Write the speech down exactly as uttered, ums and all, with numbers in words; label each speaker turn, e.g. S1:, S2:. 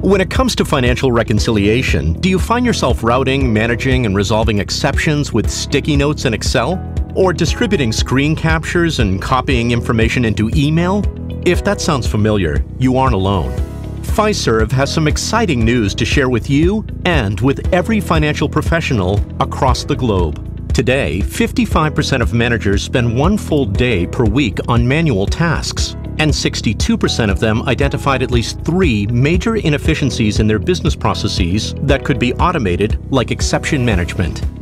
S1: When it comes to financial reconciliation, do you find yourself routing, managing, and resolving exceptions with sticky notes in Excel? Or distributing screen captures and copying information into email? If that sounds familiar, you aren't alone. Fiserv has some exciting news to share with you and with every financial professional across the globe. Today, fifty-five percent of managers spend one full day per week on manual tasks, and sixty-two percent of them identified at least three major inefficiencies in their business processes that could be automated, like exception management.